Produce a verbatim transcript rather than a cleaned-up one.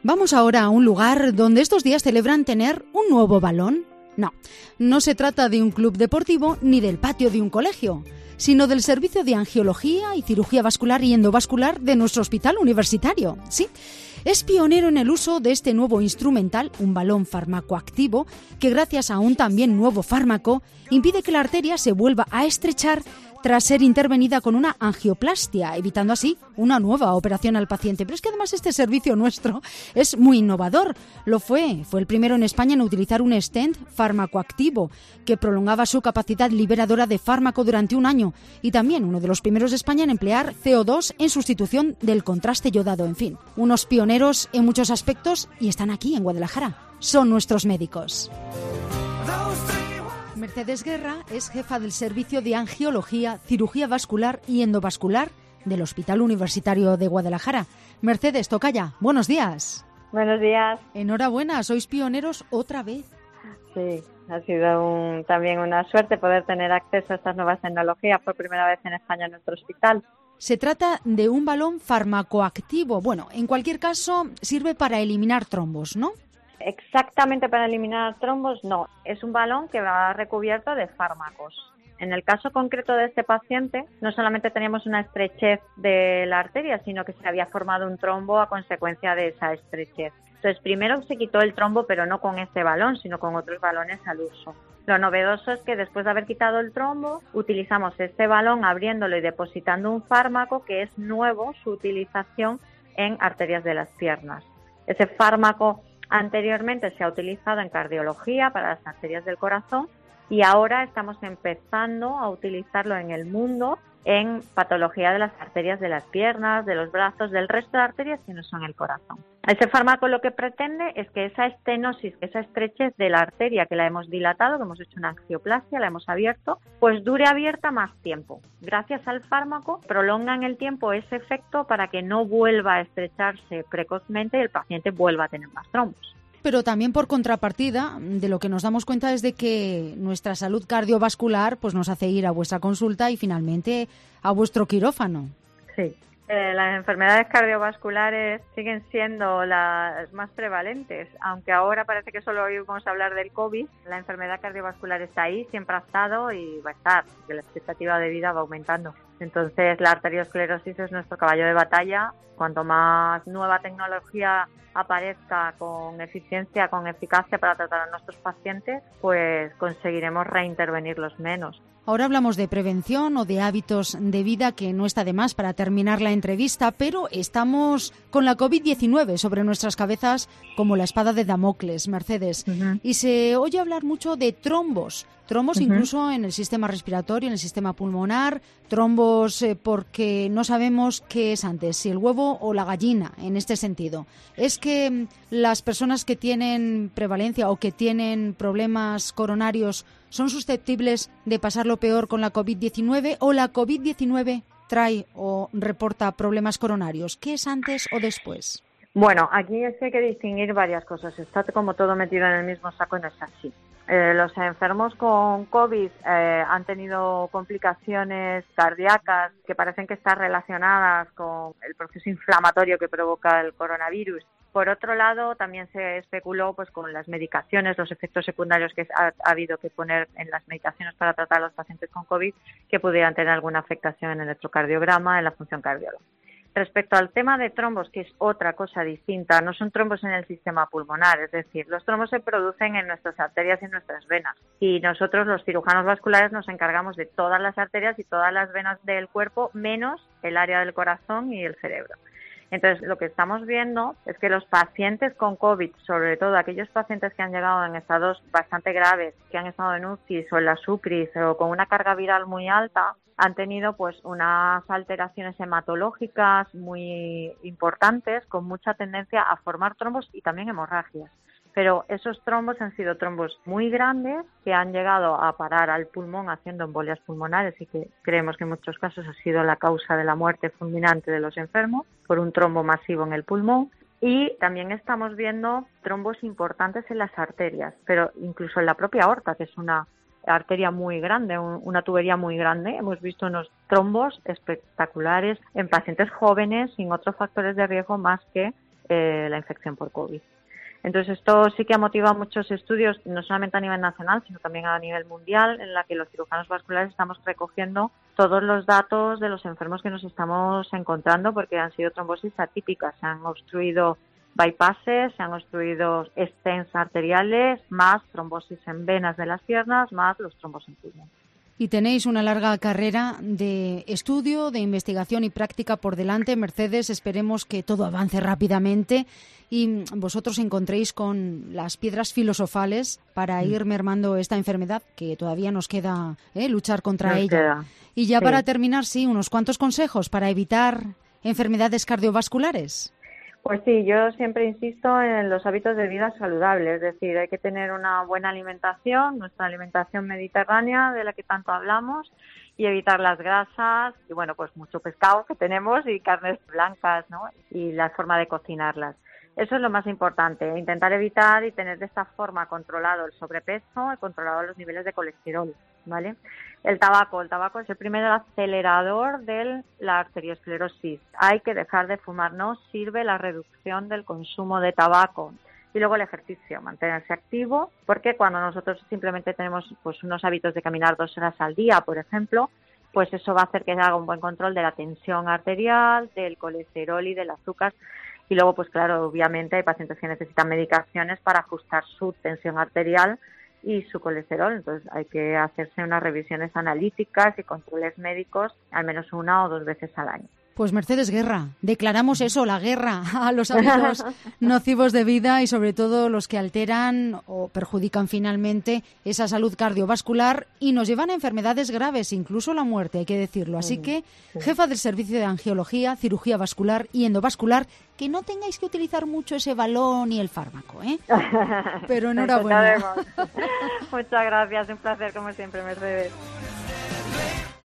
Vamos ahora a un lugar donde estos días celebran tener un nuevo balón. No, no se trata de un club deportivo ni del patio de un colegio, sino del servicio de angiología y cirugía vascular y endovascular de nuestro hospital universitario. Sí, es pionero en el uso de este nuevo instrumental, un balón farmacoactivo, que gracias a un también nuevo fármaco impide que la arteria se vuelva a estrechar tras ser intervenida con una angioplastia, evitando así una nueva operación al paciente. Pero es que además este servicio nuestro es muy innovador. Lo fue, fue el primero en España en utilizar un stent farmacoactivo que prolongaba su capacidad liberadora de fármaco durante un año y también uno de los primeros de España en emplear C O dos en sustitución del contraste yodado. En fin, unos pioneros en muchos aspectos y están aquí en Guadalajara. Son nuestros médicos. Mercedes Guerra es jefa del Servicio de Angiología, Cirugía Vascular y Endovascular del Hospital Universitario de Guadalajara. Mercedes, tocaya, buenos días. Buenos días. Enhorabuena, sois pioneros otra vez. Sí, ha sido un, también una suerte poder tener acceso a estas nuevas tecnologías por primera vez en España en nuestro hospital. Se trata de un balón farmacoactivo. Bueno, en cualquier caso, sirve para eliminar trombos, ¿no? Exactamente para eliminar trombos, no. Es un balón que va recubierto de fármacos. En el caso concreto de este paciente, no solamente teníamos una estrechez de la arteria, sino que se había formado un trombo a consecuencia de esa estrechez. Entonces, primero se quitó el trombo, pero no con este balón, sino con otros balones al uso. Lo novedoso es que después de haber quitado el trombo, utilizamos este balón abriéndolo y depositando un fármaco que es nuevo, su utilización en arterias de las piernas. Ese fármaco anteriormente se ha utilizado en cardiología para las arterias del corazón y ahora estamos empezando a utilizarlo en el mundo en patología de las arterias de las piernas, de los brazos, del resto de arterias que no son el corazón. Ese fármaco lo que pretende es que esa estenosis, esa estrechez de la arteria que la hemos dilatado, que hemos hecho una angioplastia, la hemos abierto, pues dure abierta más tiempo. Gracias al fármaco prolonga en el tiempo ese efecto para que no vuelva a estrecharse precozmente y el paciente vuelva a tener más trombos. Pero también por contrapartida, de lo que nos damos cuenta es de que nuestra salud cardiovascular pues nos hace ir a vuestra consulta y finalmente a vuestro quirófano. Sí. Eh, las enfermedades cardiovasculares siguen siendo las más prevalentes, aunque ahora parece que solo oímos hablar del COVID. La enfermedad cardiovascular está ahí, siempre ha estado y va a estar, porque la expectativa de vida va aumentando. Entonces, la arteriosclerosis es nuestro caballo de batalla. Cuanto más nueva tecnología aparezca con eficiencia, con eficacia para tratar a nuestros pacientes, pues conseguiremos reintervenirlos menos. Ahora hablamos de prevención o de hábitos de vida, que no está de más para terminar la entrevista, pero estamos con la covid diecinueve sobre nuestras cabezas como la espada de Damocles, Mercedes. Uh-huh. Y se oye hablar mucho de trombos, trombos uh-huh. incluso en el sistema respiratorio, en el sistema pulmonar, trombos eh, porque no sabemos qué es antes, si el huevo o la gallina, en este sentido. Es que las personas que tienen prevalencia o que tienen problemas coronarios son susceptibles de pasar lo peor con la covid diecinueve o la covid diecinueve trae o reporta problemas coronarios. ¿Qué es antes o después? Bueno, aquí es que hay que distinguir varias cosas. Está como todo metido en el mismo saco y no es así. Eh, los enfermos con COVID eh, han tenido complicaciones cardíacas que parecen que están relacionadas con el proceso inflamatorio que provoca el coronavirus. Por otro lado, también se especuló pues con las medicaciones, los efectos secundarios que ha, ha habido que poner en las medicaciones para tratar a los pacientes con COVID, que pudieran tener alguna afectación en el electrocardiograma, en la función cardiológica. Respecto al tema de trombos, que es otra cosa distinta, no son trombos en el sistema pulmonar, es decir, los trombos se producen en nuestras arterias y en nuestras venas. Y nosotros, los cirujanos vasculares, nos encargamos de todas las arterias y todas las venas del cuerpo, menos el área del corazón y el cerebro. Entonces, lo que estamos viendo es que los pacientes con COVID, sobre todo aquellos pacientes que han llegado en estados bastante graves, que han estado en U C I s o en las U C R I s o con una carga viral muy alta, han tenido pues unas alteraciones hematológicas muy importantes, con mucha tendencia a formar trombos y también hemorragias. Pero esos trombos han sido trombos muy grandes que han llegado a parar al pulmón haciendo embolias pulmonares y que creemos que en muchos casos ha sido la causa de la muerte fulminante de los enfermos por un trombo masivo en el pulmón. Y también estamos viendo trombos importantes en las arterias, pero incluso en la propia aorta, que es una arteria muy grande, un, una tubería muy grande. Hemos visto unos trombos espectaculares en pacientes jóvenes sin otros factores de riesgo más que eh, la infección por COVID. Entonces esto sí que ha motivado muchos estudios, no solamente a nivel nacional, sino también a nivel mundial, en la que los cirujanos vasculares estamos recogiendo todos los datos de los enfermos que nos estamos encontrando, porque han sido trombosis atípicas, se han obstruido bypasses, se han obstruido stents arteriales, más trombosis en venas de las piernas, más los trombos en pulmón. Y tenéis una larga carrera de estudio, de investigación y práctica por delante, Mercedes. Esperemos que todo avance rápidamente y vosotros encontréis con las piedras filosofales para ir mermando esta enfermedad, que todavía nos queda ¿eh? luchar contra nos ella. Queda. Y ya sí. para terminar, sí, unos cuantos consejos para evitar enfermedades cardiovasculares. Pues sí, yo siempre insisto en los hábitos de vida saludables, es decir, hay que tener una buena alimentación, nuestra alimentación mediterránea de la que tanto hablamos, y evitar las grasas, y bueno, pues mucho pescado que tenemos y carnes blancas, ¿no? Y la forma de cocinarlas. Eso es lo más importante, intentar evitar y tener de esta forma controlado el sobrepeso y controlado los niveles de colesterol, ¿vale? El tabaco, el tabaco es el primer acelerador de la arteriosclerosis. Hay que dejar de fumar, no sirve la reducción del consumo de tabaco. Y luego el ejercicio, mantenerse activo, porque cuando nosotros simplemente tenemos pues unos hábitos de caminar dos horas al día, por ejemplo, pues eso va a hacer que haga un buen control de la tensión arterial, del colesterol y del azúcar. Y luego, pues claro, obviamente hay pacientes que necesitan medicaciones para ajustar su tensión arterial y su colesterol. Entonces hay que hacerse unas revisiones analíticas y controles médicos al menos una o dos veces al año. Pues Mercedes Guerra, declaramos eso, la guerra a los hábitos nocivos de vida y sobre todo los que alteran o perjudican finalmente esa salud cardiovascular y nos llevan a enfermedades graves, incluso la muerte, hay que decirlo. Así que, jefa del servicio de angiología, cirugía vascular y endovascular, que no tengáis que utilizar mucho ese balón y el fármaco, ¿eh? Pero enhorabuena. Muchas gracias, un placer como siempre, Mercedes.